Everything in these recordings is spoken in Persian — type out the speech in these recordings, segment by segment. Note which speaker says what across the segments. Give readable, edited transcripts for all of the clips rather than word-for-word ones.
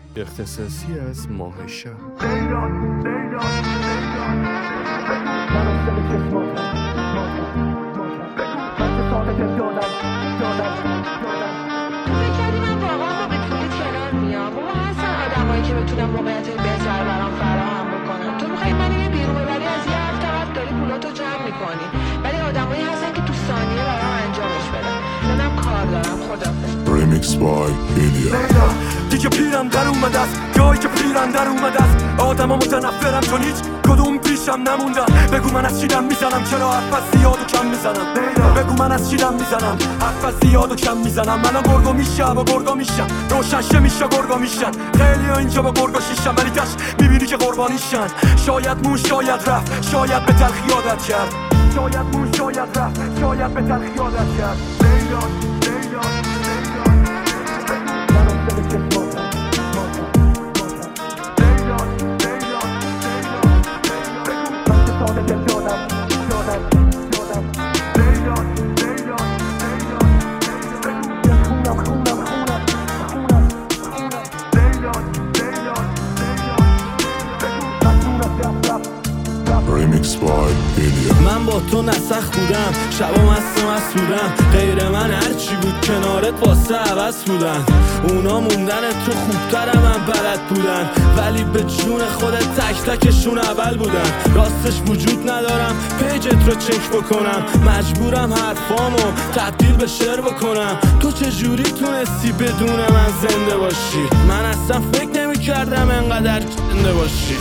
Speaker 1: اختصاصی از ماه شب.
Speaker 2: که بتونم موقعیت بهتر برام فراهم بکنم. تو میخوای منو یه بیرون ببری، از یه هفته قبل داری پولاتو جمع میکنی، ولی آدمایی هستن که تو ثانیه برام انجامش بدن. منم کار دارم. خدافظ.
Speaker 3: Remix by Ilya.
Speaker 4: دیگه پیرم در اومده است، جایی که پیرم در اومده است. آدم ها متنفرم چون هیچ کدوم پیشم نموندن. بگو من از چیدم میزنم، چرا حرف از زیاد و کم میزنم. بگو من از چیدم میزنم، حرف از زیاد و کم میزنم. منم گرگو میشم و گرگا میشم، روشنشه میشه گرگا میشن. خیلی ها اینجا با گرگا شیشم، ولی تش میبینی که قربانیشن. شاید مون شاید رفت، شاید به تلخی عادت کرد. شاید مون شاید رفت، شاید به تلخی عادت کرد.
Speaker 3: Remix by Ilya.
Speaker 5: من با تو نسخ بودم، شبا مست بودم. غیر من هرچی بود کنارت واسه عوض بودن. اونا موندن تو خوبتر من بلد بودن، ولی به جون خودت تک تکشون اول بودن. راستش وجود ندارم پیجت رو چک بکنم، مجبورم حرفامو تبدیل به شعر بکنم. تو چجوری تونستی بدون من زنده باشی؟ من اصلا فکر نمی کردم انقدر زنده باشی.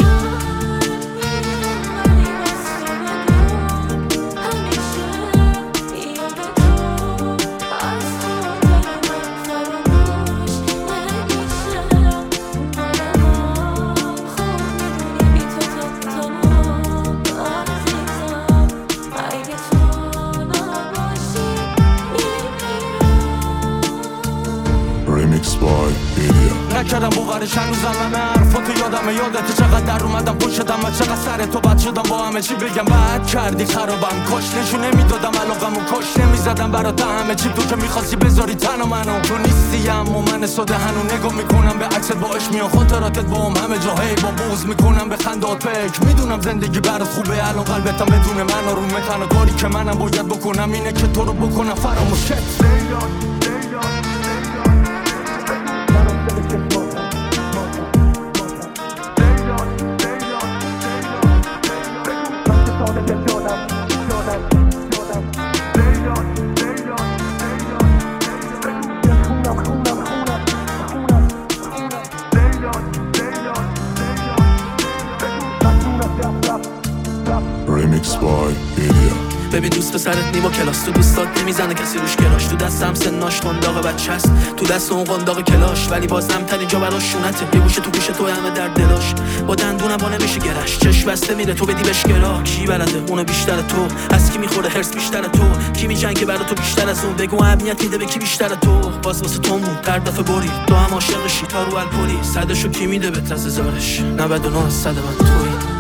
Speaker 3: Remix by Ilya.
Speaker 4: نکردم باورش هنوزم همه حرفاتو یادمه. یادت چقدر در اومدم پشتم و چقدر سر تو بد شدم. با همه چی بگم بد کردی خرابم، کاش نشون نمیدادم علاقمو، کاش نمیزدم برات همه چی. تو که میخواستی بذاری تن و منو، تو نیستی اما من ساده هنو نگاه میکنم به عکست با عشق میان خاطراتت با هم همه جا. هی با بغض میکنم به خندات فکر میدونم زندگی برات خوبه. الان قلبتم بدون من آرومه، تنها کاری که منم باید بکنم اینه که تو رو بکنم فراموشت.
Speaker 3: Remix by Ilya.
Speaker 5: ببین دوست پسرت نی با کلاس، تو دوستات نمیزنه کسی روش کراش. تو دستم سناش قنداق بچه است، تو دست اون قنداق کلاش. ولی بازم تن اینجا براش شونته، یه گوشه تو گوشه تو همه در دلاش. با دندونم با نمیشه گرش، چش بسته میره تو بدی بهش گرا. کی بلده اونو بیشتر تو، از کی میخوره هرس بیشتر تو، کی میجنگه برا تو بیشتر از اون. بگو اهمیت میده به کی بیشتر تو. باز واسه تو مون در دفعه بری تو هم عاشقشی تا رو الپلی. صدشو کی میده به تز هزارش، 99 از 100 من تویی.